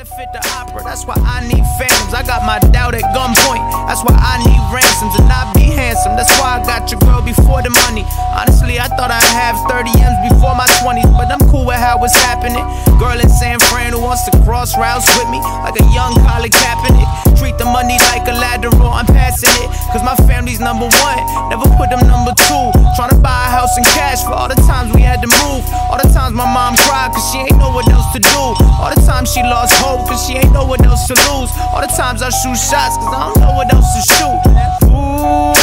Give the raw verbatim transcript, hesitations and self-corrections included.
that fit the opera. That's why I need phantoms. I got my doubt at gunpoint. That's why I need ransoms and not be handsome. That's why I got your girl before the money. Honestly, I thought I'd have thirty M's before my twenties, but I'm cool with how it's happening. Girl in San Fran who wants to cross routes with me like a young Colin Kaepernick. Treat the money like a lateral, I'm passing it, cause my family's number one. Never put them number two. Tryna buy a house in cash for all the times we had to move. All the times my mom cried cause she ain't know what else to do. All the times she lost hope cause she ain't know what else to lose. All the times I shoot shots cause I don't know what else to shoot. Ooh.